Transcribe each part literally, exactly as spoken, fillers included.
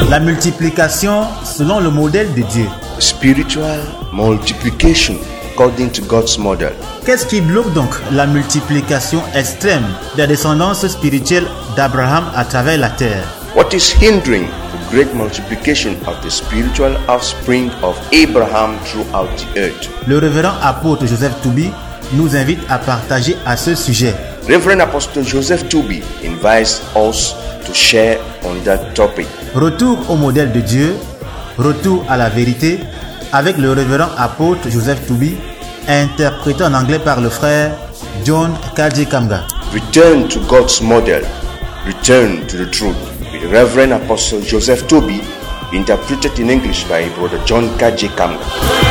La multiplication selon le modèle de Dieu. Spiritual multiplication according to God's model. Qu'est-ce qui bloque donc la multiplication extrême de la descendance spirituelle d'Abraham à travers la terre? What is hindering the great multiplication of the spiritual offspring of Abraham throughout the earth? Le révérend apôtre Joseph Toubi nous invite à partager à ce sujet. Reverend Apostle Joseph Toubi invites us to share on that topic. Retour au modèle de Dieu, retour à la vérité, avec le révérend apôtre Joseph Toubi, interprété en anglais par le frère John Kaji Kamga. Return to God's model, return to the truth, with Reverend Apostle Joseph Toubi, interpreted in English by Brother John Kaji Kamga.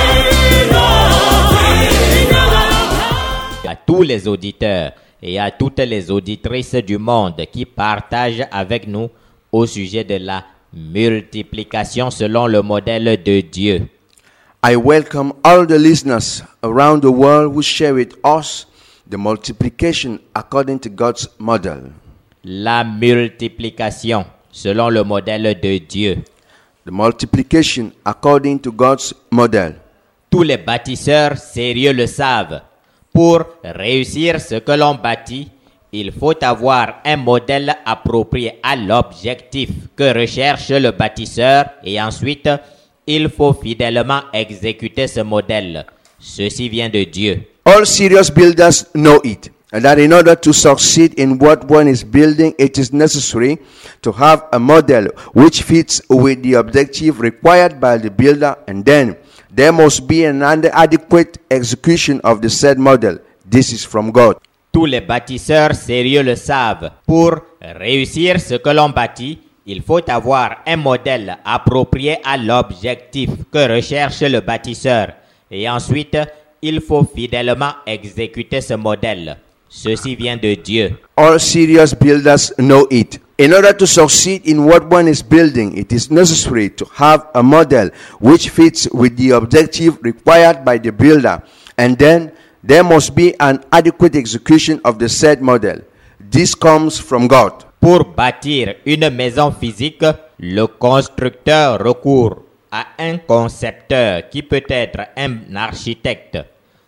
À tous les auditeurs et à toutes les auditrices du monde qui partagent avec nous au sujet de la multiplication selon le modèle de Dieu. I welcome all the listeners around the world who share with us the multiplication according to God's model. La multiplication selon le modèle de Dieu. The multiplication according to God's model. Tous les bâtisseurs sérieux le savent. Pour réussir ce que l'on bâtit, il faut avoir un modèle approprié à l'objectif que recherche le bâtisseur et ensuite, il faut fidèlement exécuter ce modèle. Ceci vient de Dieu. All serious builders know it, and that in order to succeed in what one is building, it is necessary to have a model which fits with the objective required by the builder, and then there must be an adequate execution of the said model. This is from God. Tous les bâtisseurs sérieux le savent. Pour réussir ce que l'on bâtit, il faut avoir un modèle approprié à l'objectif que recherche le bâtisseur. Et ensuite, il faut fidèlement exécuter ce modèle. Ceci vient de Dieu. All serious builders know it. In order to succeed in what one is building, it is necessary to have a model which fits with the objective required by the builder, and then there must be an adequate execution of the said model. This comes from God. Pour bâtir une maison physique, le constructeur recourt à un concepteur qui peut être un architecte.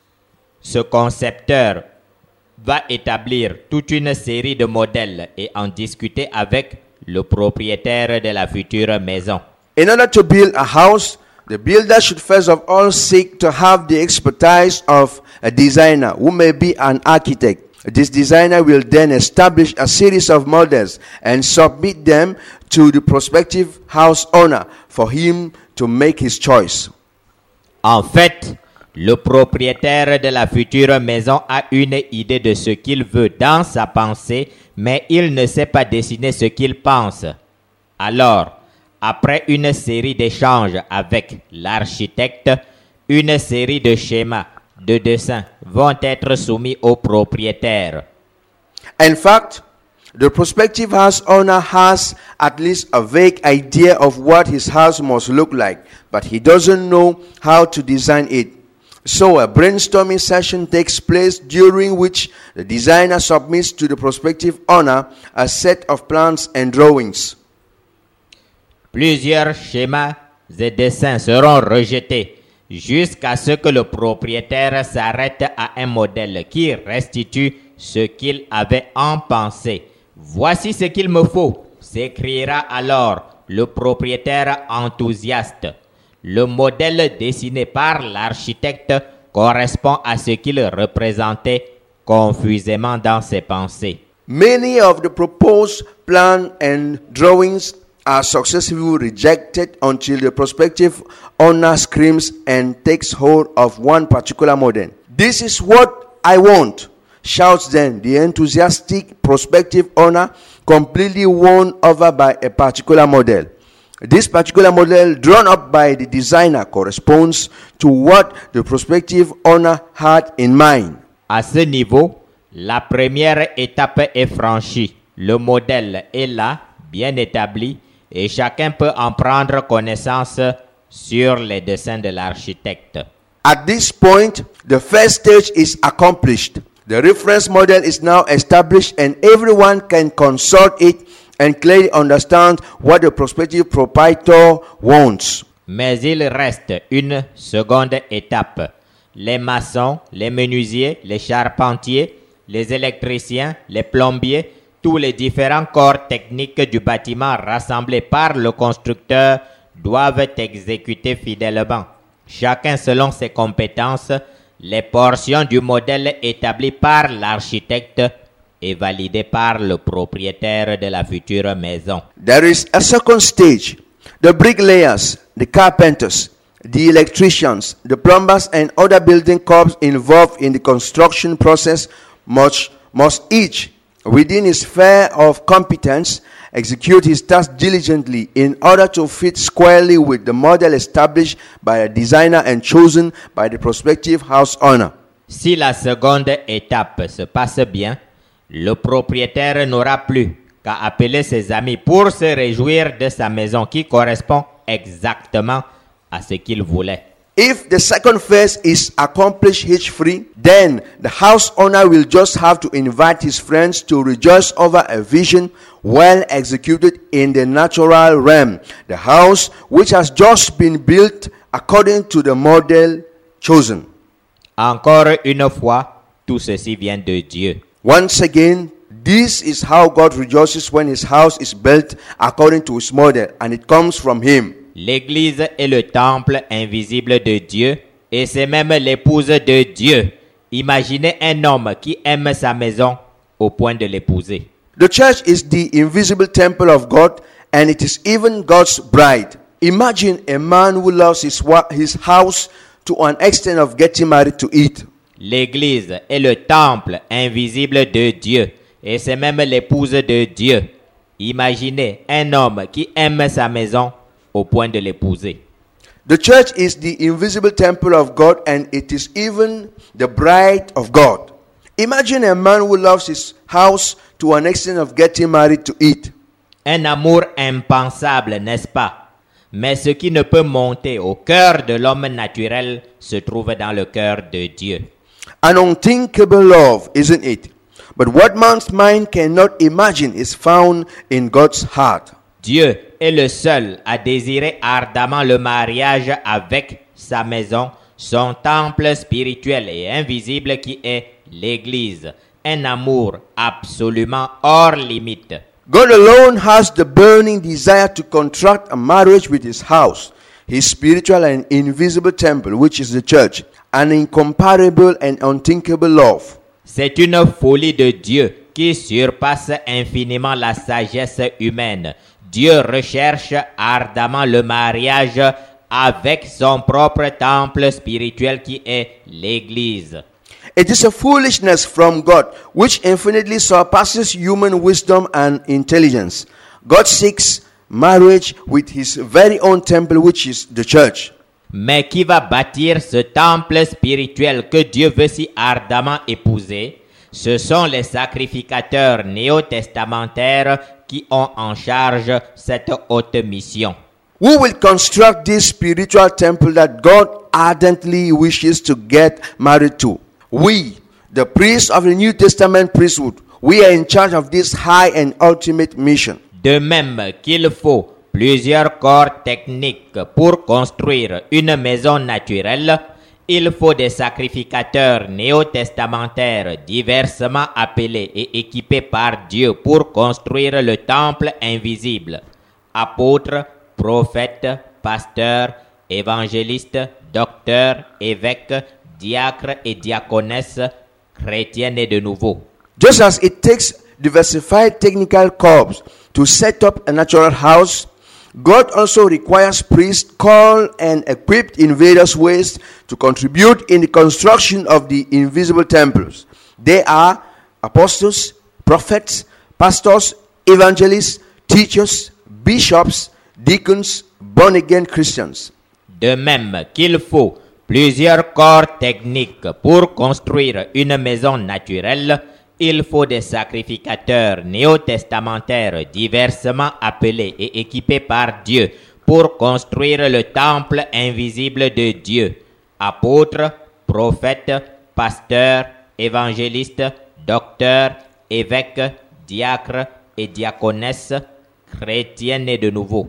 Ce concepteur va établir toute une série de modèles et en discuter avec le propriétaire de la future maison. In order to build a house, the builder should first of all seek to have the expertise of a designer who may be an architect. This designer will then establish a series of models and submit them to the prospective house owner for him to make his choice. En fait, le propriétaire de la future maison a une idée de ce qu'il veut dans sa pensée, mais il ne sait pas dessiner ce qu'il pense. Alors, après une série d'échanges avec l'architecte, une série de schémas, de dessins vont être soumis au propriétaire. In fact, the prospective house owner has at least a vague idea of what his house must look like, but he doesn't know how to design it. So a brainstorming session takes place during which the designer submits to the prospective owner a set of plans and drawings. Plusieurs schémas et dessins seront rejetés jusqu'à ce que le propriétaire s'arrête à un modèle qui restitue ce qu'il avait en pensée. Voici ce qu'il me faut, s'écriera alors le propriétaire enthousiaste. Le modèle dessiné par l'architecte correspond à ce qu'il représentait confusément dans ses pensées. Many of the proposed plans and drawings are successfully rejected until the prospective owner screams and takes hold of one particular model. This is what I want, shouts then the enthusiastic prospective owner, completely won over by a particular model. This particular model drawn up by the designer corresponds to what the prospective owner had in mind. À ce niveau, la première étape est franchie. Le modèle est là, bien établi, et chacun peut en prendre connaissance sur les dessins de l'architecte. At this point, the first stage is accomplished. The reference model is now established and everyone can consult it and clearly understand what the prospective proprietor wants. Mais il reste une seconde étape. Les maçons, les menuisiers, les charpentiers, les électriciens, les plombiers, tous les différents corps techniques du bâtiment rassemblés par le constructeur doivent exécuter fidèlement, chacun selon ses compétences, les portions du modèle établi par l'architecte et validé par le propriétaire de la future maison. There is a second stage. The bricklayers, the carpenters, the electricians, the plumbers and other building corps involved in the construction process must, must each, within his sphere of competence, execute his task diligently in order to fit squarely with the model established by a designer and chosen by the prospective house owner. Si la seconde étape se passe bien, le propriétaire n'aura plus qu'à appeler ses amis pour se réjouir de sa maison qui correspond exactement à ce qu'il voulait. If the second phase is accomplished hitch-free, then the house owner will just have to invite his friends to rejoice over a vision well executed in the natural realm, the house which has just been built according to the model chosen. Encore une fois, tout ceci vient de Dieu. Once again, this is how God rejoices when his house is built according to his model, and it comes from him. L'Église est le temple invisible de Dieu et c'est même l'épouse de Dieu. Imaginez un homme qui aime sa maison au point de l'épouser. The church is the invisible temple of God, and it is even God's bride. Imagine a man who loves his, wa- his house to an extent of getting married to it. L'Église est le temple invisible de Dieu et c'est même l'épouse de Dieu. Imaginez un homme qui aime sa maison au point de l'épouser. The church is the invisible temple of God, and it is even the bride of God. Imagine a man who loves his house to an extent of getting married to it. Un amour impensable, n'est-ce pas? Mais ce qui ne peut monter au cœur de l'homme naturel se trouve dans le cœur de Dieu. An unthinkable love, isn't it? But what man's mind cannot imagine is found in God's heart. Dieu est le seul à désirer ardemment le mariage avec sa maison, son temple spirituel et invisible qui est l'Église. Un amour absolument hors limite. God alone has the burning desire to contract a marriage with his house, his spiritual and invisible temple, which is the church, an incomparable and unthinkable love. C'est une folie de Dieu qui surpasse infiniment la sagesse humaine. Dieu recherche ardemment le mariage avec son propre temple spirituel qui est l'Église. It is a foolishness from God, which infinitely surpasses human wisdom and intelligence. God seeks marriage with his very own temple, which is the church. Mais qui va bâtir ce temple spirituel que Dieu veut si ardemment épouser? Ce sont les sacrificateurs néo-testamentaires qui ont en charge cette haute mission. Who will construct this spiritual temple that God ardently wishes to get married to? We, the priests of the New Testament priesthood, we are in charge of this high and ultimate mission. De même qu'il faut plusieurs corps techniques pour construire une maison naturelle, il faut des sacrificateurs néo-testamentaires diversement appelés et équipés par Dieu pour construire le temple invisible. Apôtres, prophètes, pasteurs, évangélistes, docteurs, évêques, diacres et diaconesses, chrétiens et de nouveau. Just as it takes diversified technical corps to set up a natural house, God also requires priests called and equipped in various ways to contribute in the construction of the invisible temples. They are apostles, prophets, pastors, evangelists, teachers, bishops, deacons, born-again Christians. De même qu'il faut plusieurs corps techniques pour construire une maison naturelle, il faut des sacrificateurs néo-testamentaires diversement appelés et équipés par Dieu pour construire le temple invisible de Dieu. Apôtres, prophètes, pasteurs, évangélistes, docteurs, évêques, diacres et diaconesses, chrétiens nés de nouveau.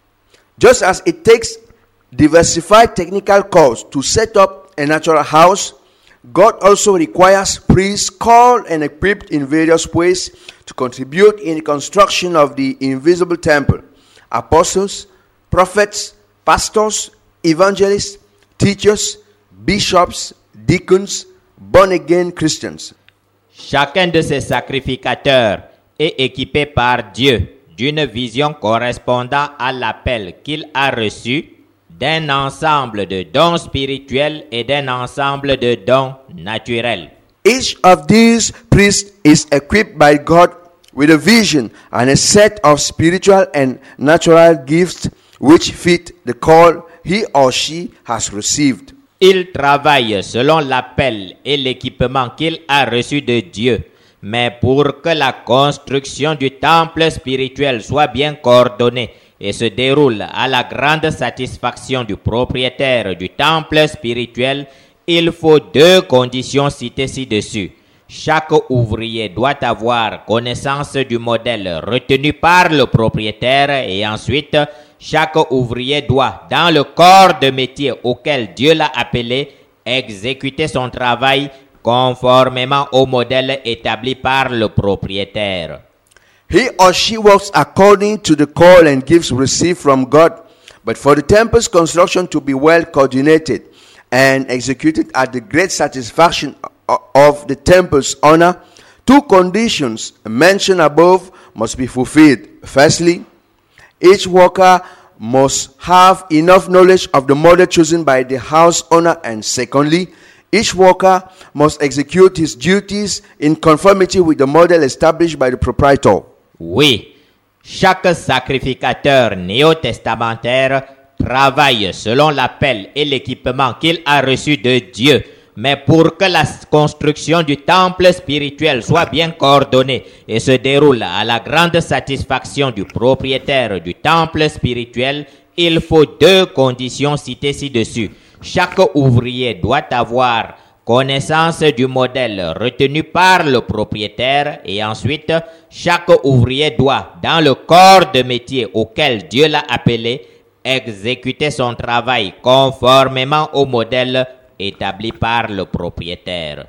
Just as it takes diversified technical course to set up a natural house, God also requires priests called and equipped in various ways to contribute in the construction of the invisible temple. Apostles, prophets, pastors, evangelists, teachers, bishops, deacons, born-again Christians. Chacun de ces sacrificateurs est équipé par Dieu d'une vision correspondant à l'appel qu'il a reçu, d'un ensemble de dons spirituels et d'un ensemble de dons naturels. Each of these priests is equipped by God with a vision and a set of spiritual and natural gifts which fit the call he or she has received. Il travaille selon l'appel et l'équipement qu'il a reçu de Dieu, mais pour que la construction du temple spirituel soit bien coordonnée et se déroule à la grande satisfaction du propriétaire du temple spirituel, il faut deux conditions citées ci-dessus. Chaque ouvrier doit avoir connaissance du modèle retenu par le propriétaire et ensuite, chaque ouvrier doit, dans le corps de métier auquel Dieu l'a appelé, exécuter son travail conformément au modèle établi par le propriétaire. He or she works according to the call and gifts received from God, but for the temple's construction to be well coordinated and executed at the great satisfaction of the temple's honor, two conditions mentioned above must be fulfilled. Firstly, each worker must have enough knowledge of the model chosen by the house owner, and secondly, each worker must execute his duties in conformity with the model established by the proprietor. Oui, chaque sacrificateur néo-testamentaire travaille selon l'appel et l'équipement qu'il a reçu de Dieu. Mais pour que la construction du temple spirituel soit bien coordonnée et se déroule à la grande satisfaction du propriétaire du temple spirituel, il faut deux conditions citées ci-dessus. Chaque ouvrier doit avoir connaissance du modèle retenu par le propriétaire et ensuite, chaque ouvrier doit, dans le corps de métier auquel Dieu l'a appelé, exécuter son travail conformément au modèle établi par le propriétaire.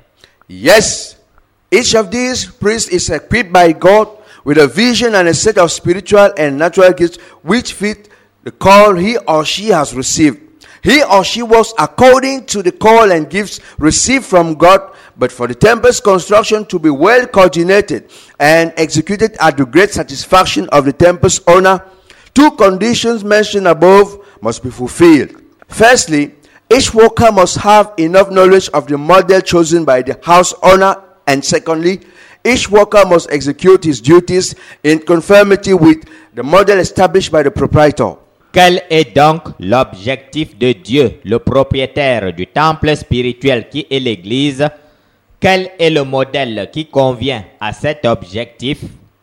Yes, each of these priests is equipped by God with a vision and a set of spiritual and natural gifts which fit the call he or she has received. He or she works according to the call and gifts received from God, but for the temple's construction to be well coordinated and executed at the great satisfaction of the temple's owner, two conditions mentioned above must be fulfilled. Firstly, each worker must have enough knowledge of the model chosen by the house owner, and secondly, each worker must execute his duties in conformity with the model established by the proprietor. Quel est donc l'objectif de Dieu, le propriétaire du temple spirituel qui est l'Église? Quel est le modèle qui convient à cet objectif?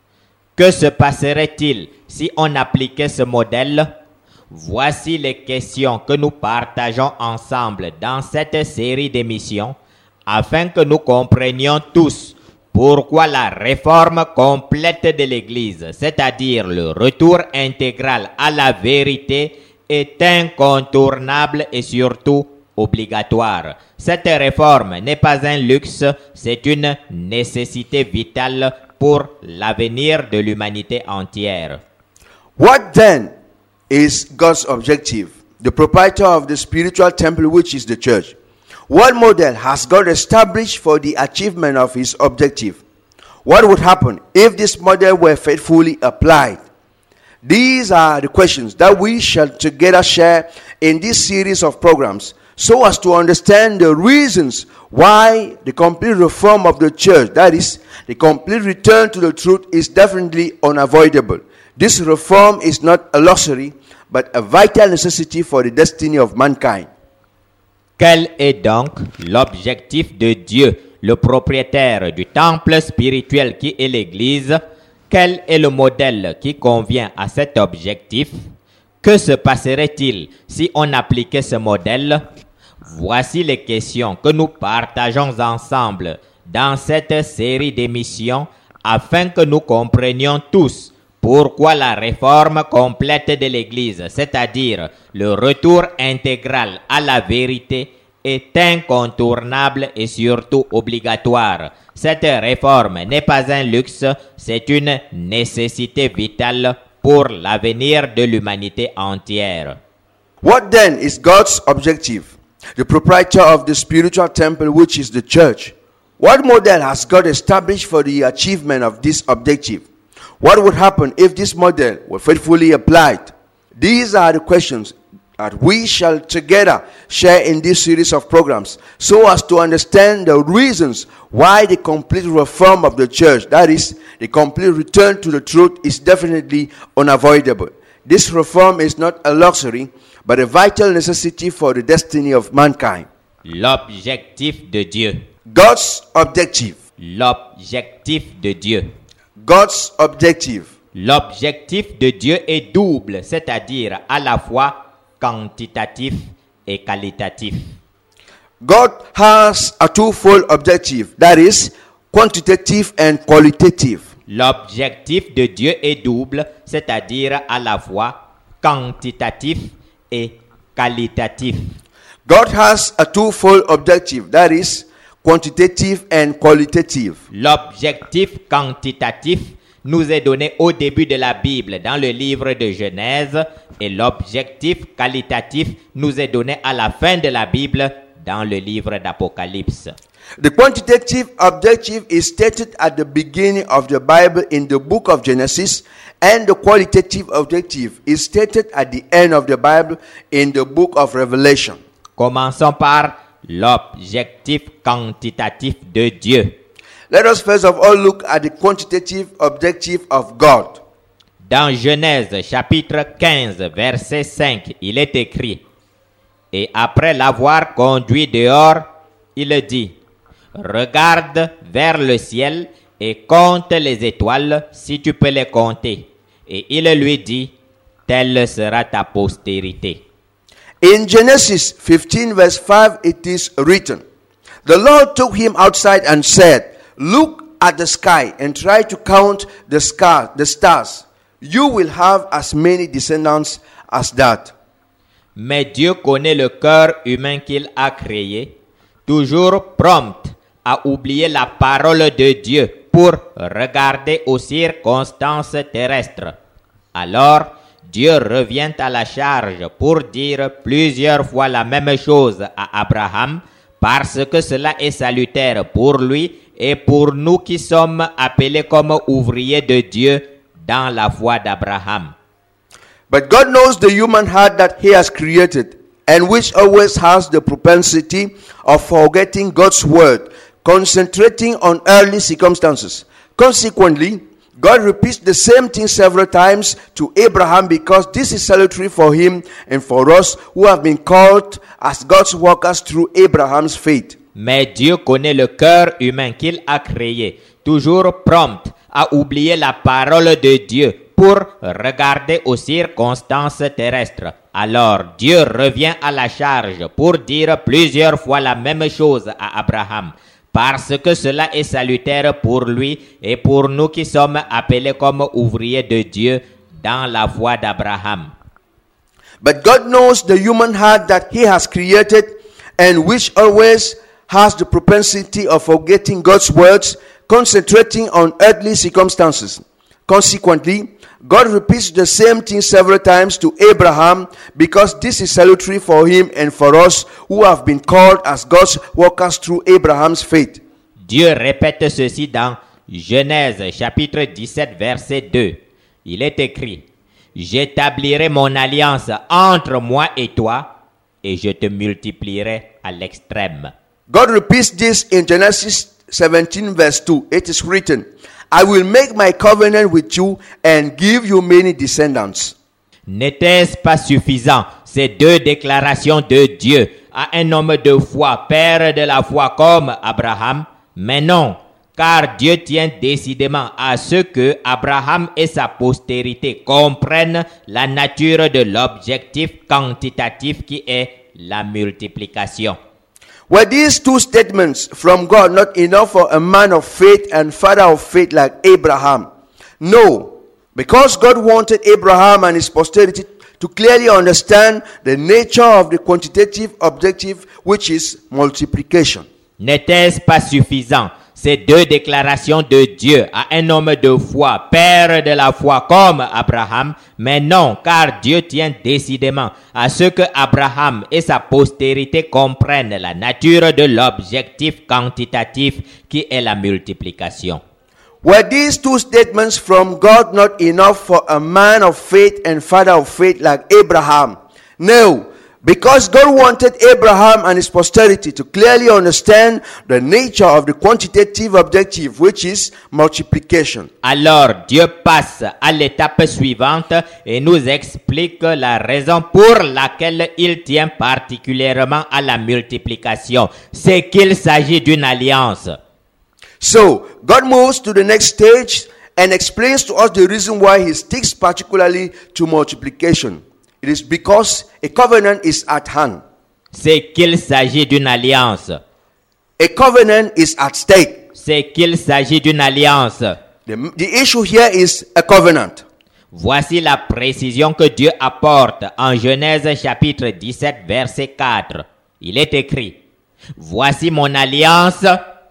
Que se passerait-il si on appliquait ce modèle? Voici les questions que nous partageons ensemble dans cette série d'émissions afin que nous comprenions tous pourquoi la réforme complète de l'Église, c'est-à-dire le retour intégral à la vérité, est incontournable et surtout obligatoire. Cette réforme n'est pas un luxe, c'est une nécessité vitale pour l'avenir de l'humanité entière. What then is God's objective? The proprietor of the spiritual temple, which is the church. What model has God established for the achievement of his objective? What would happen if this model were faithfully applied? These are the questions that we shall together share in this series of programs so as to understand the reasons why the complete reform of the church, that is, the complete return to the truth, is definitely unavoidable. This reform is not a luxury, but a vital necessity for the destiny of mankind. Quel est donc l'objectif de Dieu, le propriétaire du temple spirituel qui est l'Église? Quel est le modèle qui convient à cet objectif? Que se passerait-il si on appliquait ce modèle? Voici les questions que nous partageons ensemble dans cette série d'émissions afin que nous comprenions tous pourquoi la réforme complète de l'Église, c'est-à-dire le retour intégral à la vérité, est incontournable et surtout obligatoire. Cette réforme n'est pas un luxe, c'est une nécessité vitale pour l'avenir de l'humanité entière. What then is God's objective? The proprietor of the spiritual temple, which is the church. What model has God established for the achievement of this objective? What would happen if this model were faithfully applied? These are the questions that we shall together share in this series of programs, so as to understand the reasons why the complete reform of the church, that is, the complete return to the truth, is definitely unavoidable. This reform is not a luxury, but a vital necessity for the destiny of mankind. L'objectif de Dieu. God's objective. L'objectif de Dieu. God's objective. L'objectif de Dieu est double, c'est-à-dire à la fois quantitatif et qualitatif. God has a twofold objective, that is, quantitative and qualitative. L'objectif de Dieu est double, c'est-à-dire à la fois quantitatif et qualitatif. God has a twofold objective, that is, quantitative and qualitative. L'objectif quantitatif nous est donné au début de la Bible dans le livre de Genèse et l'objectif qualitatif nous est donné à la fin de la Bible dans le livre d'Apocalypse. The quantitative objective is stated at the beginning of the Bible in the book of Genesis, and the qualitative objective is stated at the end of the Bible in the book of Revelation. Commençons par l'objectif quantitatif de Dieu. Let us first of all look at the quantitative objective of God. Dans Genèse chapitre quinze, verset cinq, il est écrit: Et après l'avoir conduit dehors, il dit: Regarde vers le ciel et compte les étoiles si tu peux les compter. Et il lui dit: Telle sera ta postérité. In Genesis fifteen verse five it is written, The Lord took him outside and said, Look at the sky and try to count the, scar, the stars. You will have as many descendants as that. Mais Dieu connaît le cœur humain qu'il a créé, toujours prompt à oublier la parole de Dieu pour regarder aux circonstances terrestres. Alors, Dieu revient à la charge pour dire plusieurs fois la même chose à Abraham, parce que cela est salutaire pour lui et pour nous qui sommes appelés comme ouvriers de Dieu dans la foi d'Abraham. But God knows the human heart that He has created, and which always has the propensity of forgetting God's word, concentrating on earthly circumstances. Consequently, God repeats the same thing several times to Abraham because this is salutary for him and for us who have been called as God's workers through Abraham's faith. Mais Dieu connaît le cœur humain qu'il a créé, toujours prompt à oublier la parole de Dieu pour regarder aux circonstances terrestres. Alors Dieu revient à la charge pour dire plusieurs fois la même chose à Abraham, parce que cela est salutaire pour lui et pour nous qui sommes appelés comme ouvriers de Dieu dans la foi d'Abraham. But God knows the human heart that He has created, and which always has the propensity of forgetting God's words, concentrating on earthly circumstances. Consequently, God repeats the same thing several times to Abraham because this is salutary for him and for us who have been called as God's workers through Abraham's faith. Dieu répète ceci dans Genèse chapitre dix-sept verset deux. Il est écrit: J'établirai mon alliance entre moi et toi et je te multiplierai à l'extrême. God repeats this in Genesis seventeen verse two. It is written, I will make my covenant with you and give you many descendants. N'était-ce pas suffisant, ces deux déclarations de Dieu à un homme de foi, père de la foi comme Abraham? Mais non, car Dieu tient décidément à ce que Abraham et sa postérité comprennent la nature de l'objectif quantitatif qui est la multiplication. Were these two statements from God not enough for a man of faith and father of faith like Abraham? No, because God wanted Abraham and his posterity to clearly understand the nature of the quantitative objective, which is multiplication. N'était-ce pas suffisant, ces deux déclarations de Dieu à un homme de foi, père de la foi comme Abraham? Mais non, car Dieu tient décidément à ce que Abraham et sa postérité comprennent la nature de l'objectif quantitatif qui est la multiplication. Were these two statements from God not enough for a man of faith and father of faith like Abraham? No, because God wanted Abraham and his posterity to clearly understand the nature of the quantitative objective, which is multiplication. Alors Dieu passe à l'étape suivante et nous explique la raison pour laquelle il tient particulièrement à la multiplication. C'est qu'il s'agit d'une alliance. So, God moves to the next stage and explains to us the reason why he sticks particularly to multiplication. It is because a covenant is at hand. C'est qu'il s'agit d'une alliance. A covenant is at stake. C'est qu'il s'agit d'une alliance. The, the issue here is a covenant. Voici la précision que Dieu apporte en Genèse chapitre dix-sept verset quatre. Il est écrit: Voici mon alliance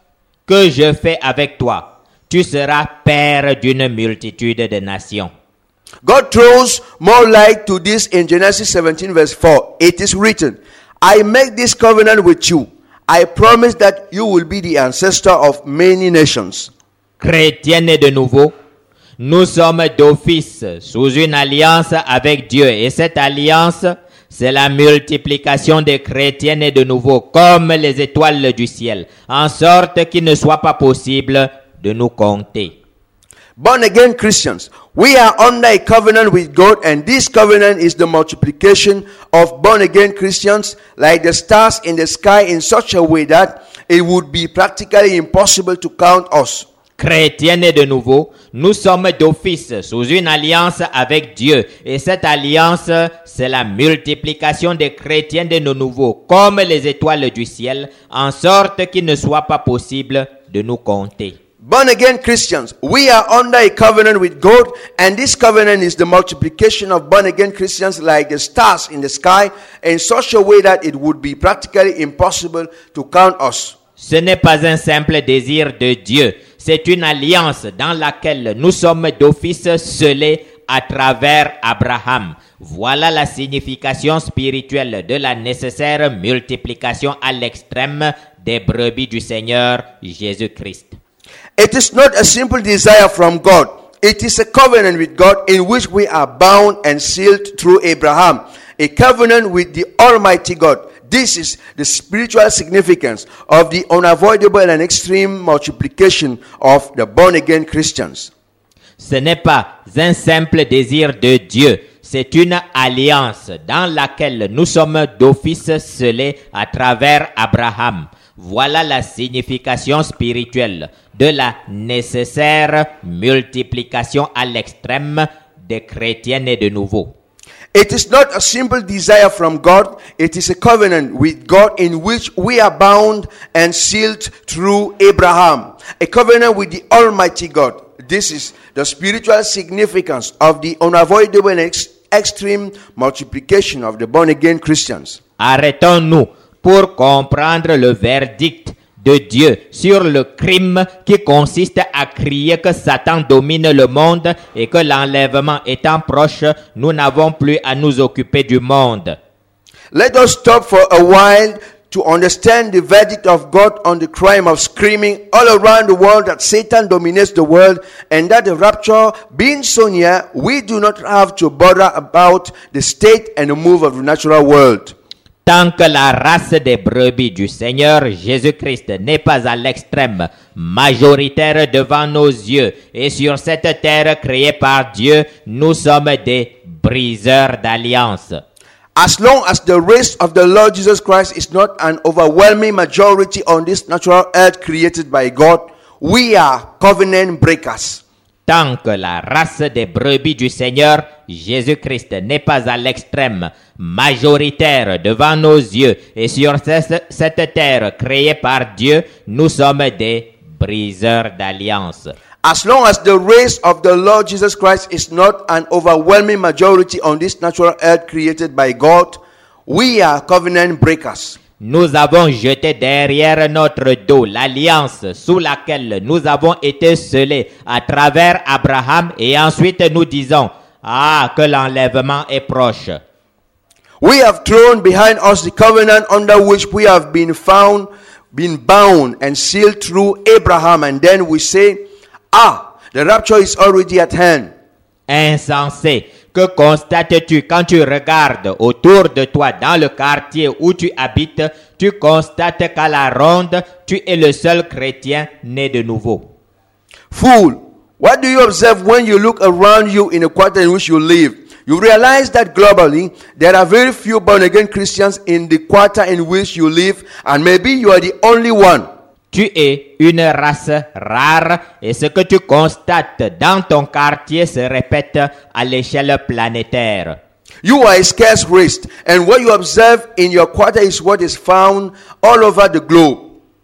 que je fais avec toi. Tu seras père d'une multitude de nations. God throws more light to this in Genesis seventeen verse four. It is written, I make this covenant with you. I promise that you will be the ancestor of many nations. Chrétiens nés de nouveau, nous sommes d'office sous une alliance avec Dieu. Et cette alliance, c'est la multiplication des chrétiens nés de nouveau, comme les étoiles du ciel, en sorte qu'il ne soit pas possible de nous compter. Born again Christians, we are under a covenant with God, and this covenant is the multiplication of born again Christians like the stars in the sky in such a way that it would be practically impossible to count us. Chrétiens nés de nouveau, nous sommes d'office sous une alliance avec Dieu. Et cette alliance, c'est la multiplication des chrétiens de nos nouveaux, comme les étoiles du ciel, en sorte qu'il ne soit pas possible de nous compter. Born again Christians, we are under a covenant with God, and this covenant is the multiplication of born again Christians like the stars in the sky in such a way that it would be practically impossible to count us. Ce n'est pas un simple désir de Dieu, c'est une alliance dans laquelle nous sommes d'office scellés à travers Abraham. Voilà la signification spirituelle de la nécessaire multiplication à l'extrême des brebis du Seigneur Jésus-Christ. It is not a simple desire from God. It is a covenant with God in which we are bound and sealed through Abraham. A covenant with the Almighty God. This is the spiritual significance of the unavoidable and extreme multiplication of the born-again Christians. Ce n'est pas un simple désir de Dieu, c'est une alliance dans laquelle nous sommes d'office scellés à travers Abraham. Voilà la signification spirituelle de la nécessaire multiplication à l'extrême des chrétiens nés de nouveau. It is not a simple desire from God. It is a covenant with God in which we are bound and sealed through Abraham. A covenant with the Almighty God. This is the spiritual significance of the unavoidable and ex- extreme multiplication of the born-again Christians. Arrêtons-nous pour comprendre le verdict de Dieu sur le crime qui consiste à crier que Satan domine le monde et que l'enlèvement étant proche, nous n'avons plus à nous occuper du monde. Let us stop for a while to understand the verdict of God on the crime of screaming all around the world that Satan dominates the world and that the rapture being so near, we do not have to bother about the state and the move of the natural world. Tant que la race des brebis du Seigneur Jésus-Christ n'est pas à l'extrême majoritaire devant nos yeux et sur cette terre créée par Dieu, nous sommes des briseurs d'alliance. As long as the race of the Lord Jesus Christ is not an overwhelming majority on this natural earth created by God, we are covenant breakers. Tant que la race des brebis du Seigneur Jésus-Christ n'est pas à l'extrême majoritaire devant nos yeux et sur cette, cette terre créée par Dieu, nous sommes des briseurs d'alliance. As long as the race of the Lord Jesus Christ is not an overwhelming majority on this natural earth created by God, we are covenant breakers. Nous avons jeté derrière notre dos l'alliance sous laquelle nous avons été scellés à travers Abraham et ensuite nous disons, ah, que l'enlèvement est proche. We have thrown behind us the covenant under which we have been found, been bound and sealed through Abraham, and then we say, ah, the rapture is already at hand. Insensé, que constates-tu quand tu regardes autour de toi dans le quartier où tu habites, tu constates qu'à la ronde, tu es le seul chrétien né de nouveau. Fool, what do you observe when you look around you in the quarter in which you live? You realize that globally, there are very few born-again Christians in the quarter in which you live, and maybe you are the only one. Tu es une race rare et ce que tu constates dans ton quartier se répète à l'échelle planétaire. You are a scarce race, and what you observe in your quarter is what is found all over the globe.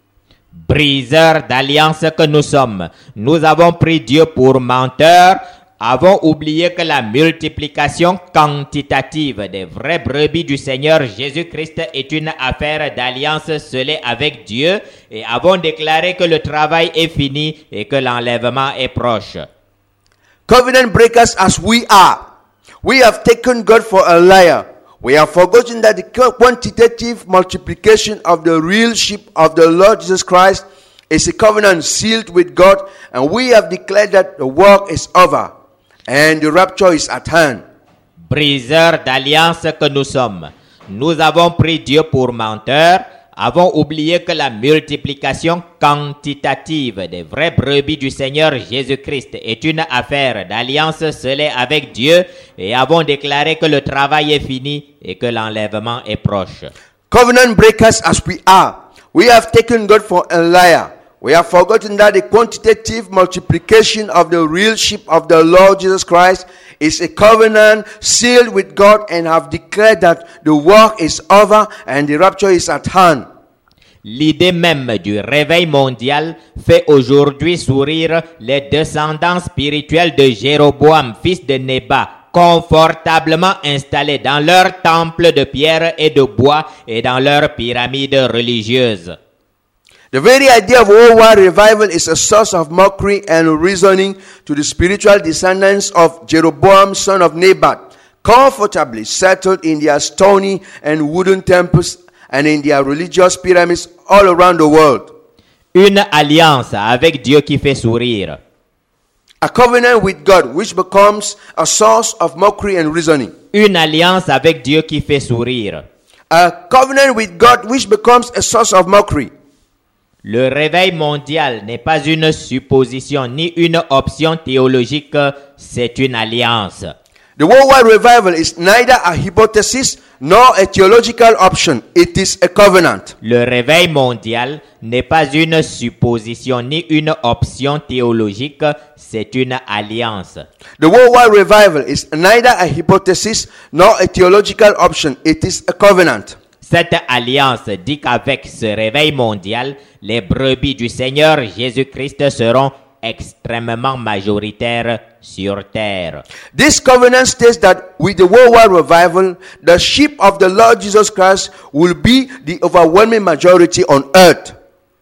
Briseurs d'alliance que nous sommes, nous avons pris Dieu pour menteur, avons oublié que la multiplication quantitative des vraies brebis du Seigneur Jésus-Christ est une affaire d'alliance scellée avec Dieu et avons déclaré que le travail est fini et que l'enlèvement est proche. Covenant breakers as we are, we have taken God for a liar. We have forgotten that the quantitative multiplication of the real sheep of the Lord Jesus Christ is a covenant sealed with God, and we have declared that the work is over and the rapture is at hand. Briseurs d'alliance que nous sommes, nous avons pris Dieu pour menteur, avons oublié que la multiplication quantitative des vraies brebis du Seigneur Jésus-Christ est une affaire d'alliance scellée avec Dieu et avons déclaré que le travail est fini et que l'enlèvement est proche. Covenant breakers as we are, we have taken God for a liar. We have forgotten that the quantitative multiplication of the real sheep of the Lord Jesus Christ is a covenant sealed with God, and have declared that the work is over and the rapture is at hand. L'idée même du réveil mondial fait aujourd'hui sourire les descendants spirituels de Jéroboam, fils de Nébat, confortablement installés dans leur temple de pierre et de bois et dans leur pyramide religieuse. The very idea of worldwide revival is a source of mockery and reasoning to the spiritual descendants of Jeroboam, son of Nebat, comfortably settled in their stony and wooden temples and in their religious pyramids all around the world. Une alliance avec Dieu qui fait sourire. A covenant with God which becomes a source of mockery and reasoning. Une alliance avec Dieu qui fait sourire. A covenant with God which becomes a source of mockery. Le réveil mondial n'est pas une supposition ni une option théologique, c'est une alliance. The worldwide revival is neither a hypothesis nor a theological option. It is a covenant. Le réveil mondial n'est pas une supposition ni une option théologique, c'est une alliance. The worldwide revival is neither a hypothesis nor a theological option. It is a covenant. Cette alliance dit qu'avec ce réveil mondial, les brebis du Seigneur Jésus-Christ seront extrêmement majoritaires sur terre. This covenant states that with the worldwide revival, the sheep of the Lord Jesus Christ will be the overwhelming majority on earth.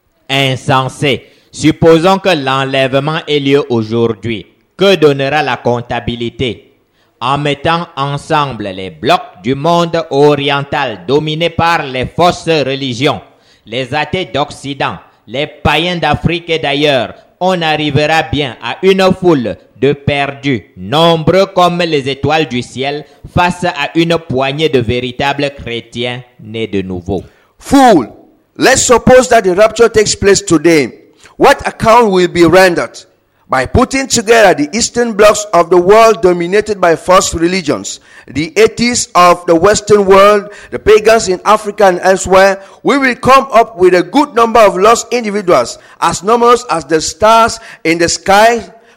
Insensé. Supposons que l'enlèvement ait lieu aujourd'hui. Que donnera la comptabilité? En mettant ensemble les blocs du monde oriental dominés par les fausses religions, les athées d'Occident, les païens d'Afrique et d'ailleurs, on arrivera bien à une foule de perdus, nombreux comme les étoiles du ciel, face à une poignée de véritables chrétiens nés de nouveau. Fool, let's suppose that the rapture takes place today. What account will be rendered? By putting together the eastern blocks of the world dominated by false religions, the atheists of the Western world, the pagans in Africa and elsewhere, we will come up with a good number of lost individuals, as numerous as the stars in the sky,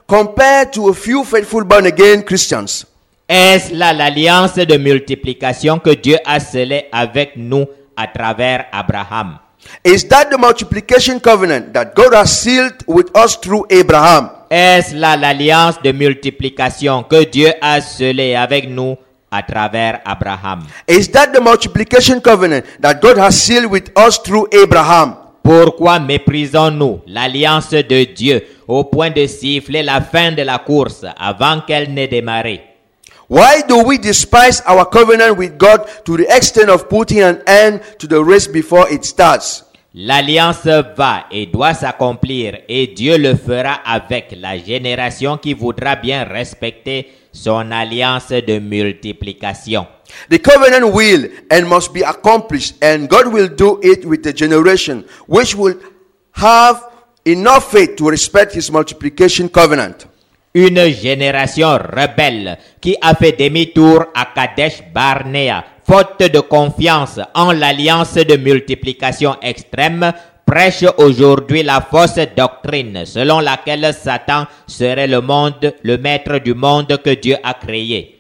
compared to a few faithful born-again Christians? Est-ce là l'alliance de multiplication que Dieu a scellée avec nous à travers Abraham? Is that the multiplication covenant that God has sealed with us through Abraham? Est-ce là l'alliance de multiplication que Dieu a scellée avec nous à travers Abraham? Is that the multiplication covenant that God has sealed with us through Abraham? Pourquoi méprisons-nous l'alliance de Dieu au point de siffler la fin de la course avant qu'elle n'ait démarré? Why do we despise our covenant with God to the extent of putting an end to the race before it starts? L'alliance va et doit s'accomplir et Dieu le fera avec la génération qui voudra bien respecter son alliance de multiplication. The covenant will and must be accomplished, and God will do it with the generation which will have enough faith to respect his multiplication covenant. Une génération rebelle qui a fait demi-tour à Kadesh Barnea, faute de confiance en l'alliance de multiplication extrême, prêche aujourd'hui la fausse doctrine selon laquelle Satan serait le monde, le maître du monde que Dieu a créé.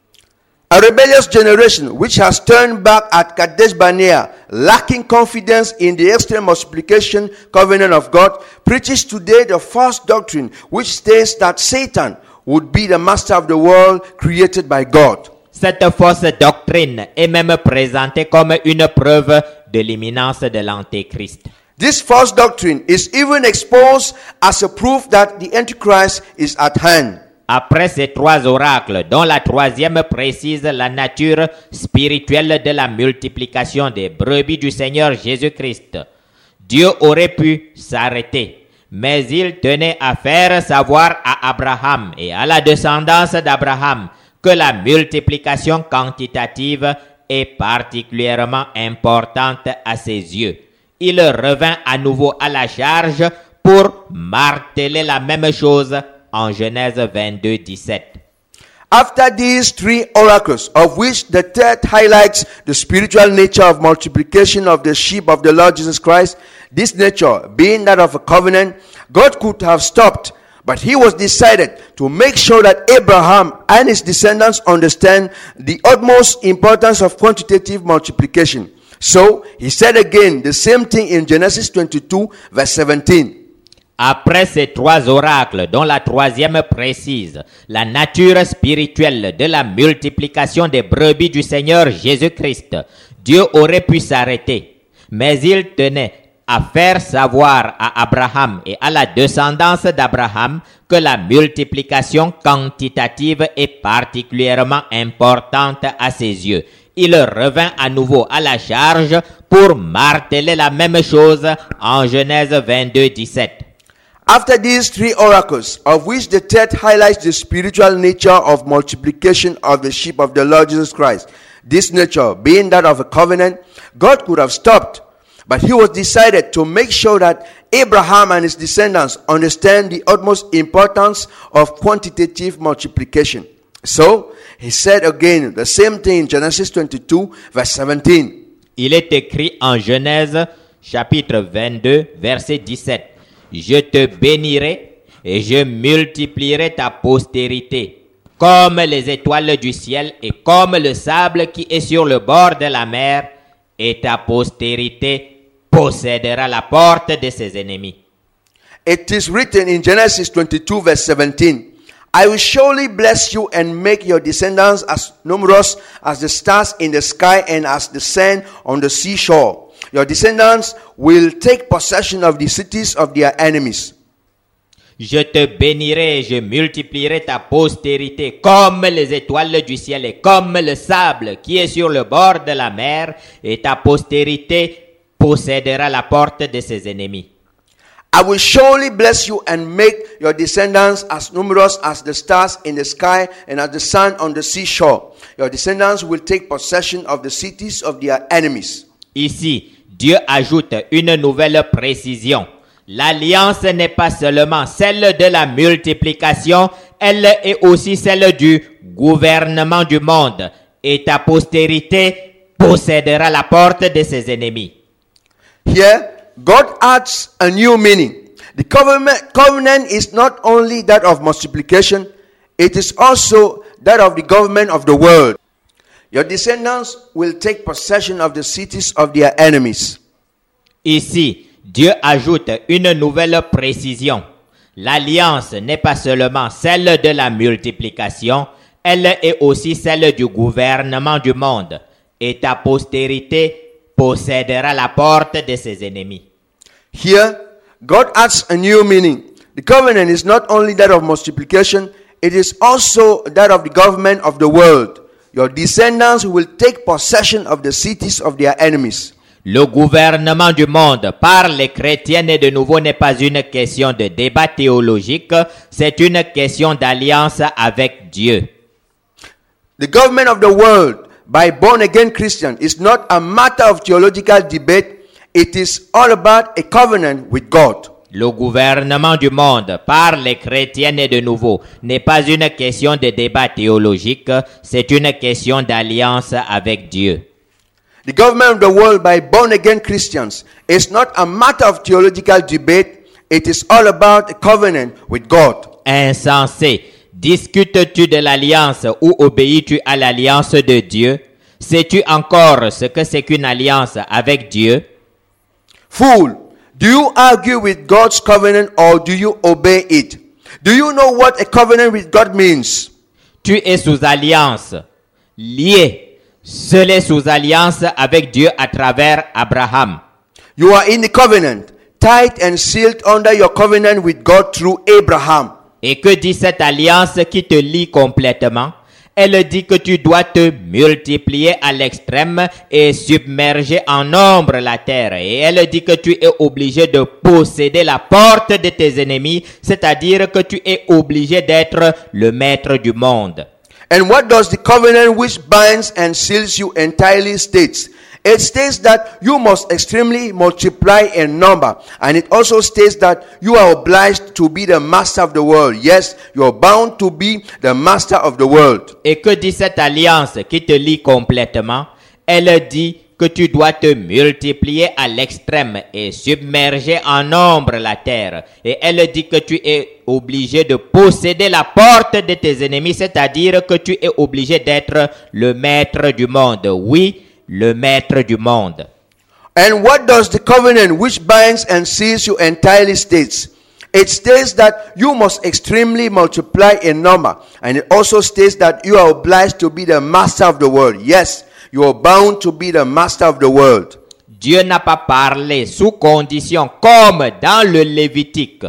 A rebellious generation which has turned back at Kadesh Barnea, lacking confidence in the extreme multiplication covenant of God, preaches today the false doctrine which states that Satan would be the master of the world created by God. Cette fausse doctrine est même présentée comme une preuve de l'imminence de l'Antéchrist. This false doctrine is even exposed as a proof that the Antichrist is at hand. Après ces trois oracles, dont la troisième précise la nature spirituelle de la multiplication des brebis du Seigneur Jésus-Christ, Dieu aurait pu s'arrêter, mais il tenait à faire savoir à Abraham et à la descendance d'Abraham que la multiplication quantitative est particulièrement importante à ses yeux. Il revint à nouveau à la charge pour marteler la même chose en Genèse vingt-deux, dix-sept. After these three oracles, of which the third highlights the spiritual nature of multiplication of the sheep of the Lord Jesus Christ, this nature being that of a covenant, God could have stopped, but he was decided to make sure that Abraham and his descendants understand the utmost importance of quantitative multiplication. So he said again the same thing in Genesis twenty-two, verse seventeen. Après ces trois oracles, dont la troisième précise la nature spirituelle de la multiplication des brebis du Seigneur Jésus-Christ, Dieu aurait pu s'arrêter, mais il tenait à faire savoir à Abraham et à la descendance d'Abraham que la multiplication quantitative est particulièrement importante à ses yeux. Il revint à nouveau à la charge pour marteler la même chose en Genèse vingt-deux, dix-sept. After these three oracles, of which the third highlights the spiritual nature of multiplication of the sheep of the Lord Jesus Christ, this nature being that of a covenant, God could have stopped, but he was decided to make sure that Abraham and his descendants understand the utmost importance of quantitative multiplication. So, he said again the same thing in Genesis twenty-two, verse seventeen. Il est écrit en Genèse chapitre vingt-deux, verset dix-sept. Je te bénirai et je multiplierai ta postérité, comme les étoiles du ciel et comme le sable qui est sur le bord de la mer, et ta postérité possédera la porte de ses ennemis. It is written in Genesis twenty-two, verse seventeen, I will surely bless you and make your descendants as numerous as the stars in the sky and as the sand on the seashore. Your descendants will take possession of the cities of their enemies. Je te bénirai et je multiplierai ta postérité comme les étoiles du ciel et comme le sable qui est sur le bord de la mer, et ta postérité possédera la porte de ses ennemis. I will surely bless you and make your descendants as numerous as the stars in the sky and as the sand on the seashore. Your descendants will take possession of the cities of their enemies. Ici, Dieu ajoute une nouvelle précision. L'alliance n'est pas seulement celle de la multiplication, elle est aussi celle du gouvernement du monde. Et ta postérité possédera la porte de ses ennemis. Here, God adds a new meaning. The covenant, covenant is not only that of multiplication, it is also that of the government of the world. Your descendants will take possession of the cities of their enemies. Ici, Dieu ajoute une nouvelle précision. L'alliance n'est pas seulement celle de la multiplication, elle est aussi celle du gouvernement du monde. Et ta postérité possédera la porte de ses ennemis. Here, God adds a new meaning. The covenant is not only that of multiplication, it is also that of the government of the world. Your descendants will take possession of the cities of their enemies. Le gouvernement du monde par les chrétiens et de nouveau n'est pas une question de débat théologique, c'est une question d'alliance avec Dieu. The government of the world by born-again Christians is not a matter of theological debate. It is all about a covenant with God. Le gouvernement du monde par les chrétiens et de nouveau n'est pas une question de débat théologique, c'est une question d'alliance avec Dieu. The government of the world by born-again Christians is not a matter of theological debate. It is all about a covenant with God. Insensé, discutes-tu de l'alliance ou obéis-tu à l'alliance de Dieu? Sais-tu encore ce que c'est qu'une alliance avec Dieu? Fool, do you argue with God's covenant or do you obey it? Do you know what a covenant with God means? Tu es sous alliance, lié, scellé sous alliance avec Dieu à travers Abraham. You are in the covenant, tied and sealed under your covenant with God through Abraham. Et que dit cette alliance qui te lie complètement? Elle dit que tu dois te multiplier à l'extrême et submerger en nombre la terre. Et elle dit que tu es obligé de posséder la porte de tes ennemis, c'est-à-dire que tu es obligé d'être le maître du monde. And what does the covenant which binds and seals you entirely states? It states that you must extremely multiply in number. And it also states that you are obliged to be the master of the world. Yes, you are bound to be the master of the world. Et que dit cette alliance qui te lie complètement? Elle dit que tu dois te multiplier à l'extrême et submerger en nombre la terre. Et elle dit que tu es obligé de posséder la porte de tes ennemis, c'est-à-dire que tu es obligé d'être le maître du monde. Oui, le maître du monde. And what does the covenant which binds and seals you entirely states? It states that you must extremely multiply in number. And it also states that you are obliged to be the master of the world. Yes, you are bound to be the master of the world. Dieu n'a pas parlé sous condition comme dans le Lévitique.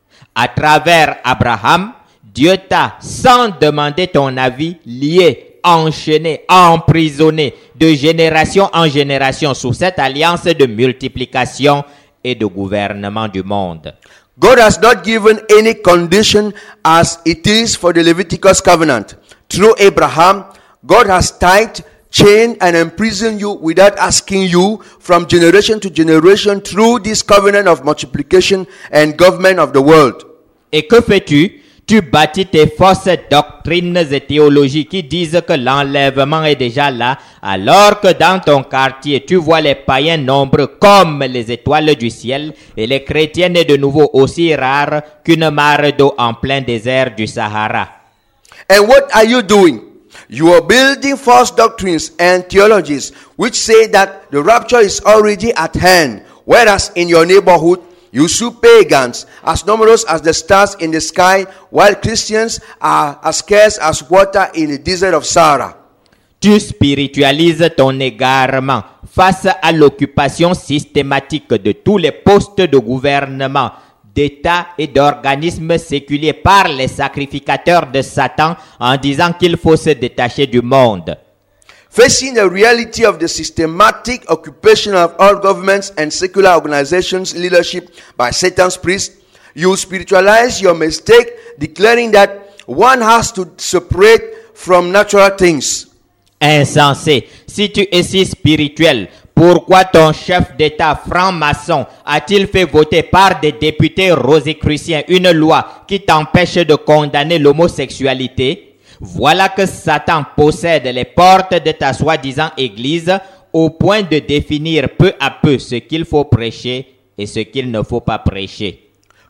À travers Abraham, Dieu t'a, sans demander ton avis, lié, enchaîné, emprisonné de génération en génération sous cette alliance de multiplication et de gouvernement du monde. God has not given any condition as it is for the Leviticus covenant. Through Abraham, God has tied, chained, and imprisoned you without asking you from generation to generation through this covenant of multiplication and government of the world. Et que fais-tu? Tu bâtis tes fausses doctrines et théologies qui disent que l'enlèvement est déjà là, alors que dans ton quartier, tu vois les païens nombreux comme les étoiles du ciel et les chrétiens de nouveau aussi rares qu'une mare d'eau en plein désert du Sahara. And what are you doing? You are building false doctrines and theologies which say that the rapture is already at hand, whereas in your neighborhood, you see pagans as numerous as the stars in the sky, while Christians are as scarce as water in the desert of Sahara. Tu spiritualises ton égarement face à l'occupation systématique de tous les postes de gouvernement, d'État et d'organismes séculiers par les sacrificateurs de Satan en disant qu'il faut se détacher du monde. Facing the reality of the systematic occupation of all governments and secular organizations' leadership by Satan's priests, you spiritualize your mistake, declaring that one has to separate from natural things. Insensé, si tu es si spirituel, pourquoi ton chef d'État franc-maçon a-t-il fait voter par des députés rosicruciens une loi qui t'empêche de condamner l'homosexualité? Voilà que Satan possède les portes de ta soi-disant église au point de définir peu à peu ce qu'il faut prêcher et ce qu'il ne faut pas prêcher.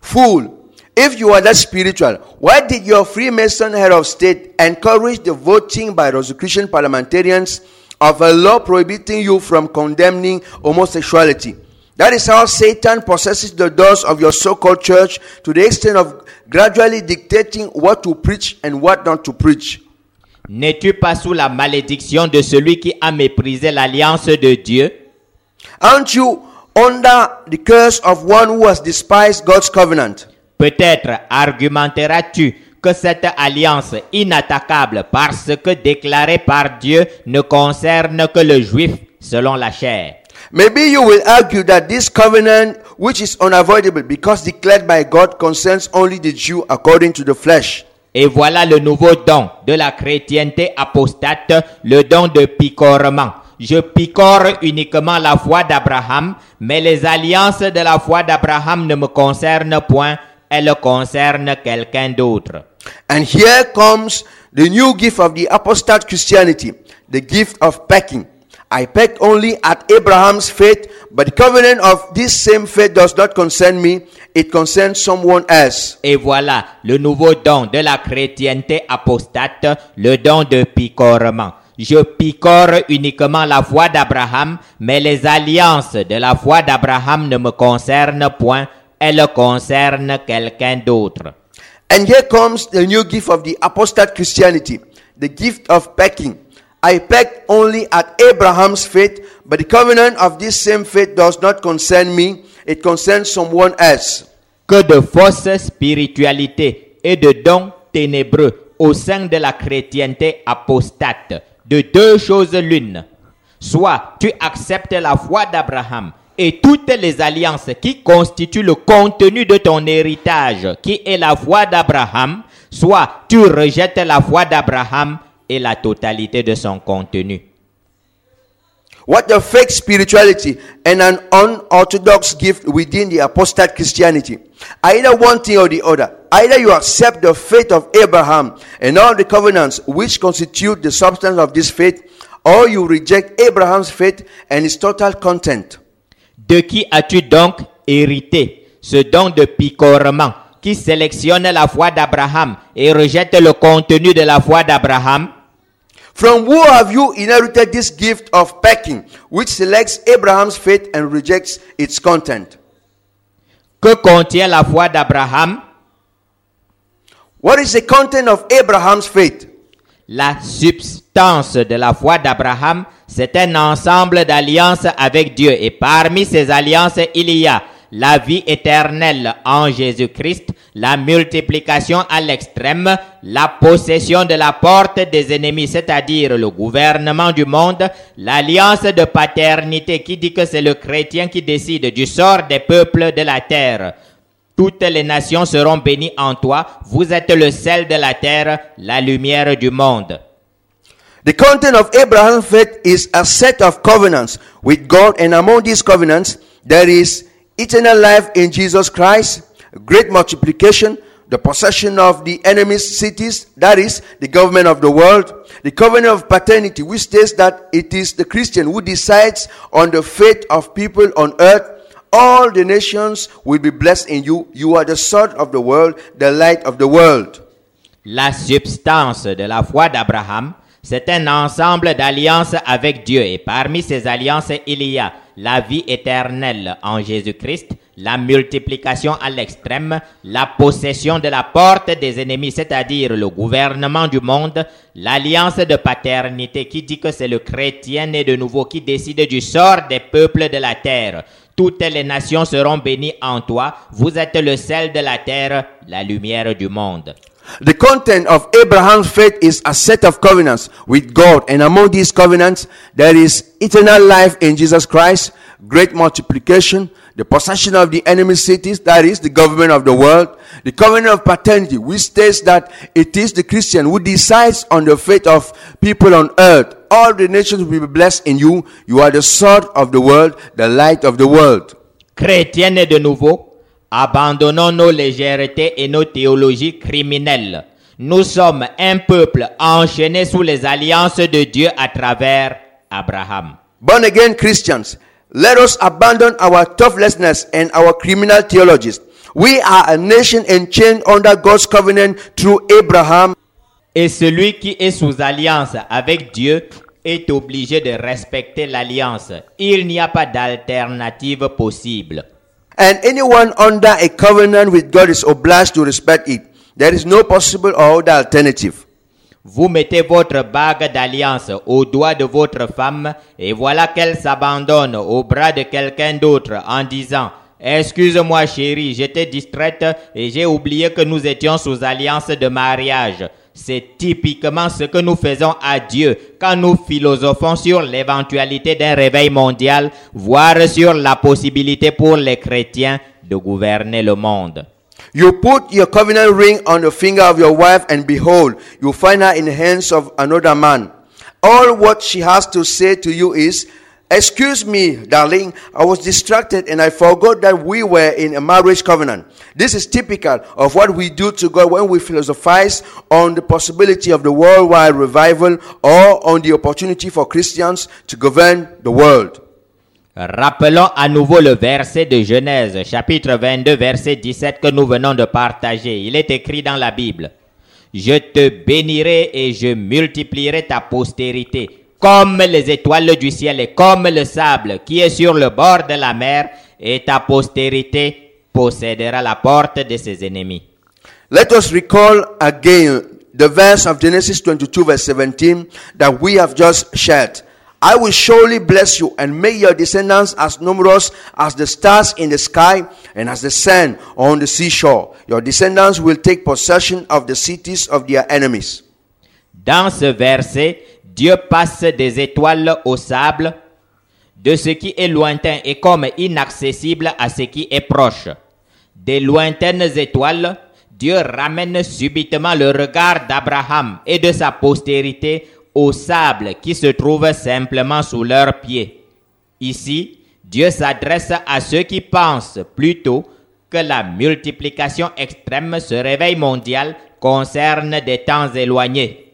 Fool, if you are that spiritual, why did your Freemason head of state encourage the voting by Rosicrucian parliamentarians of a law prohibiting you from condemning homosexuality? That is how Satan possesses the doors of your so-called church to the extent of gradually dictating what to preach and what not to preach. N'es-tu pas sous la malédiction de celui qui a méprisé l'alliance de Dieu? Aren't you under the curse of one who has despised God's covenant? Peut-être argumenteras-tu que cette alliance inattaquable parce que déclarée par Dieu ne concerne que le juif selon la chair. Maybe you will argue that this covenant, which is unavoidable because declared by God, concerns only the Jew according to the flesh. Et voilà le nouveau don de la chrétienté apostate, le don de picorement. Je picore uniquement la foi d'Abraham, mais les alliances de la foi d'Abraham ne me concernent point, elles concernent quelqu'un d'autre. And here comes the new gift of the apostate Christianity, the gift of pecking. I pecked only at Abraham's faith, but the covenant of this same faith does not concern me, it concerns someone else. Et voilà le nouveau don de la chrétienté apostate, le don de picorement. Je picore uniquement la foi d'Abraham, mais les alliances de la foi d'Abraham ne me concernent point, elles concernent quelqu'un d'autre. And here comes the new gift of the apostate Christianity, the gift of pecking. I pecked only at Abraham's faith, but the covenant of this same faith does not concern me, it concerns someone else. Que de fausse spiritualité et de dons ténébreux au sein de la chrétienté apostate. De deux choses l'une. Soit tu acceptes la foi d'Abraham et toutes les alliances qui constituent le contenu de ton héritage, qui est la foi d'Abraham, soit tu rejettes la foi d'Abraham et la totalité de son contenu. What a fake spirituality and an unorthodox gift within the apostate Christianity. Either one thing or the other. Either you accept the faith of Abraham and all the covenants which constitute the substance of this faith, or you reject Abraham's faith and its total content. De qui as-tu donc hérité ce don de picorement qui sélectionne la foi d'Abraham et rejette le contenu de la foi d'Abraham? From who have you inherited this gift of pecking, which selects Abraham's faith and rejects its content? Que contient la foi d'Abraham? What is the content of Abraham's faith? La substance de la foi d'Abraham, c'est un ensemble d'alliances avec Dieu. Et parmi ces alliances, il y a la vie éternelle en Jésus-Christ, la multiplication à l'extrême, la possession de la porte des ennemis, c'est-à-dire le gouvernement du monde, l'alliance de paternité qui dit que c'est le chrétien qui décide du sort des peuples de la terre. Toutes les nations seront bénies en toi, vous êtes le sel de la terre, la lumière du monde. The content of Abraham's faith is a set of covenants with God, and among these covenants there is eternal life in Jesus Christ, great multiplication, the possession of the enemy's cities, that is, the government of the world, the covenant of paternity, which states that it is the Christian who decides on the fate of people on earth. All the nations will be blessed in you. You are the salt of the world, the light of the world. La substance de la foi d'Abraham, c'est un ensemble d'alliances avec Dieu. Et parmi ces alliances, il y a la vie éternelle en Jésus-Christ, la multiplication à l'extrême, la possession de la porte des ennemis, c'est-à-dire le gouvernement du monde, l'alliance de paternité qui dit que c'est le chrétien né de nouveau qui décide du sort des peuples de la terre. Toutes les nations seront bénies en toi. Vous êtes le sel de la terre, la lumière du monde. The content of Abraham's faith is a set of covenants with God, and among these covenants there is eternal life in Jesus Christ, great multiplication, the possession of the enemy cities, that is, the government of the world, the covenant of paternity, which states that it is the Christian who decides on the fate of people on earth. All the nations will be blessed in you. You are the salt of the world, the light of the world. Chrétiens de nouveau, abandonnons nos légèretés et nos théologies criminelles. Nous sommes un peuple enchaîné sous les alliances de Dieu à travers Abraham. Born again Christians, let us abandon our toothlessness and our criminal theologies. We are a nation enchained under God's covenant through Abraham. Et celui qui est sous alliance avec Dieu est obligé de respecter l'alliance. Il n'y a pas d'alternative possible. And anyone under a covenant with God is obliged to respect it. There is no possible or other alternative. Vous mettez votre bague d'alliance au doigt de votre femme et voilà qu'elle s'abandonne au bras de quelqu'un d'autre en disant « Excuse-moi chérie, j'étais distraite et j'ai oublié que nous étions sous alliance de mariage. » C'est typiquement ce que nous faisons à Dieu quand nous philosophons sur l'éventualité d'un réveil mondial, voire sur la possibilité pour les chrétiens de gouverner le monde. You put your covenant ring on the finger of your wife and behold, you find her in the hands of another man. All what she has to say to you is, excuse me, darling, I was distracted and I forgot that we were in a marriage covenant. This is typical of what we do to God when we philosophize on the possibility of the worldwide revival or on the opportunity for Christians to govern the world. Rappelons à nouveau le verset de Genèse, chapitre vingt-deux, verset dix-sept que nous venons de partager. Il est écrit dans la Bible. « Je te bénirai et je multiplierai ta postérité, comme les étoiles du ciel et comme le sable qui est sur le bord de la mer, et ta postérité possédera la porte de ses ennemis. » Let us recall again the verse of Genesis twenty-two, verse seventeen that we have just shared. I will surely bless you and make your descendants as numerous as the stars in the sky and as the sand on the seashore. Your descendants will take possession of the cities of their enemies. Dans ce verset, Dieu passe des étoiles au sable, de ce qui est lointain et comme inaccessible à ce qui est proche. Des lointaines étoiles, Dieu ramène subitement le regard d'Abraham et de sa postérité au sable qui se trouve simplement sous leurs pieds. Ici, Dieu s'adresse à ceux qui pensent plutôt que la multiplication extrême, ce réveil mondial, concerne des temps éloignés.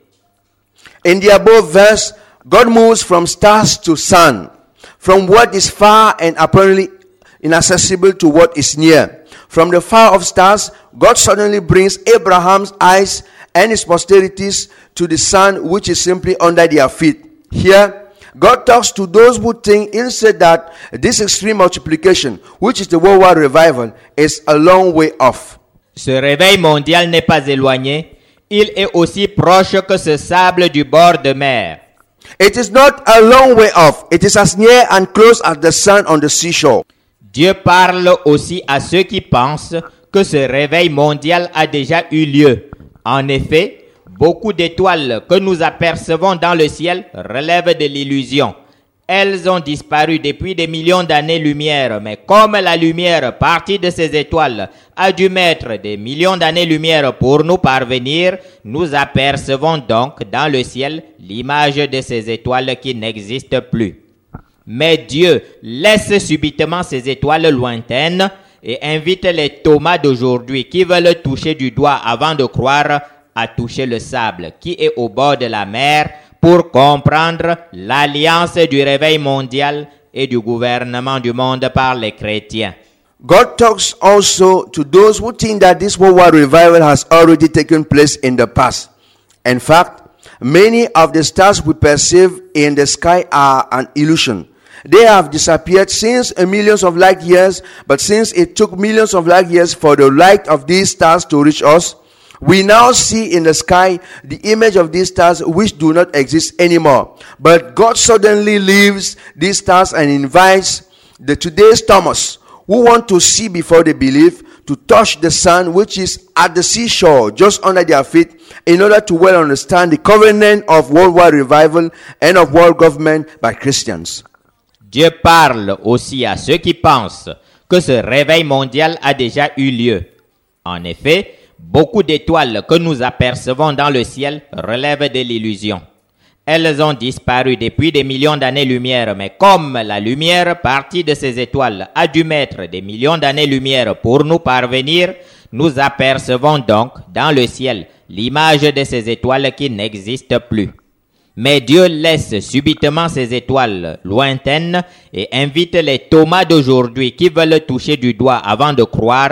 In the above verse, God moves from stars to sun, from what is far and apparently inaccessible to what is near. From the far off stars, God suddenly brings Abraham's eyes and his posterities to the sun, which is simply under their feet. Here, God talks to those who think instead that this extreme multiplication, which is the worldwide revival, is a long way off. Ce réveil mondial n'est pas éloigné, il est aussi proche que ce sable du bord de mer. It is not a long way off, it is as near and close as the sun on the seashore. Dieu parle aussi à ceux qui pensent que ce réveil mondial a déjà eu lieu. En effet, beaucoup d'étoiles que nous apercevons dans le ciel relèvent de l'illusion. Elles ont disparu depuis des millions d'années-lumière, mais comme la lumière partie de ces étoiles a dû mettre des millions d'années-lumière pour nous parvenir, nous apercevons donc dans le ciel l'image de ces étoiles qui n'existent plus. Mais Dieu laisse subitement ces étoiles lointaines et invite les Thomas d'aujourd'hui qui veulent toucher du doigt avant de croire à toucher le sable qui est au bord de la mer pour comprendre l'alliance du réveil mondial et du gouvernement du monde par les chrétiens. God talks also to those who think that this worldwide revival has already taken place in the past. In fact, many of the stars we perceive in the sky are an illusion. They have disappeared since a millions of light years, but since it took millions of light years for the light of these stars to reach us, we now see in the sky the image of these stars which do not exist anymore. But God suddenly leaves these stars and invites the today's Thomas who want to see before they believe to touch the sun which is at the seashore just under their feet in order to well understand the covenant of worldwide revival and of world government by Christians. Dieu parle aussi à ceux qui pensent que ce réveil mondial a déjà eu lieu. En effet, beaucoup d'étoiles que nous apercevons dans le ciel relèvent de l'illusion. Elles ont disparu depuis des millions d'années-lumière, mais comme la lumière partie de ces étoiles a dû mettre des millions d'années-lumière pour nous parvenir, nous apercevons donc dans le ciel l'image de ces étoiles qui n'existent plus. Mais Dieu laisse subitement ces étoiles lointaines et invite les Thomas d'aujourd'hui qui veulent toucher du doigt avant de croire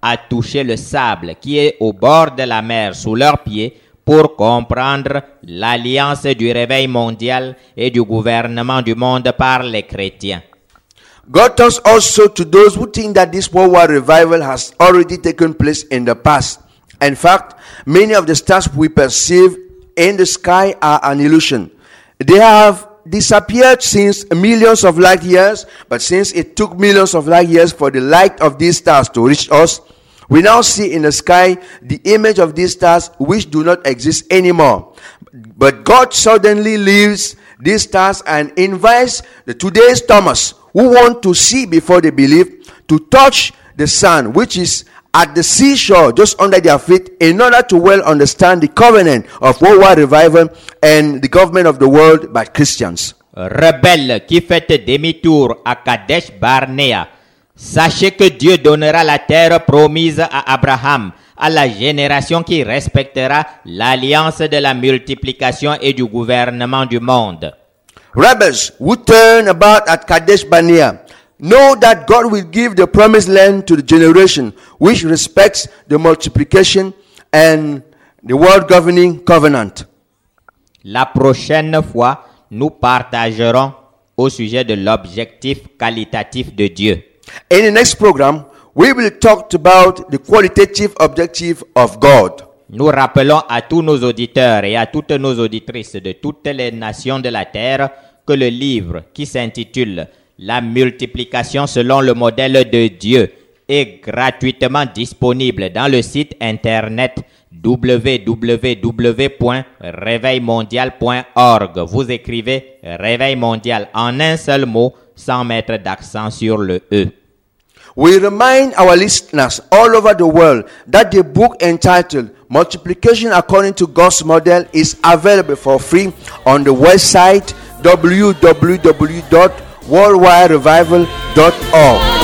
à toucher le sable qui est au bord de la mer sous leurs pieds pour comprendre l'alliance du réveil mondial et du gouvernement du monde par les chrétiens. God turns also to those who think that this worldwide revival has already taken place in the past. In fact, many of the stars we perceive in the sky are an illusion. They have disappeared since millions of light years, but since it took millions of light years for the light of these stars to reach us, we now see in the sky the image of these stars which do not exist anymore. But God suddenly leaves these stars and invites the today's Thomas who want to see before they believe to touch the sun which is at the seashore just under their feet in order to well understand the covenant of worldwide revival and the government of the world by Christians. Rebelles qui faites demi-tour à Kadesh Barnea, sachez que Dieu donnera la terre promise à Abraham, à la génération qui respectera l'alliance de la multiplication et du gouvernement du monde. Rebels who turn about at Kadesh Barnea, know that God will give the promised land to the generation which respects the multiplication and the world governing covenant. La prochaine fois, nous partagerons au sujet de l'objectif qualitatif de Dieu. In the next program, we will talk about the qualitative objective of God. Nous rappelons à tous nos auditeurs et à toutes nos auditrices de toutes les nations de la terre que le livre qui s'intitule « La multiplication selon le modèle de Dieu » est gratuitement disponible dans le site internet w w w point réveil mondial point org. Vous écrivez « Réveil mondial » en un seul mot sans mettre d'accent sur le « E ». We remind our listeners all over the world that the book entitled Multiplication According to God's Model is available for free on the website w w w dot worldwide revival dot org.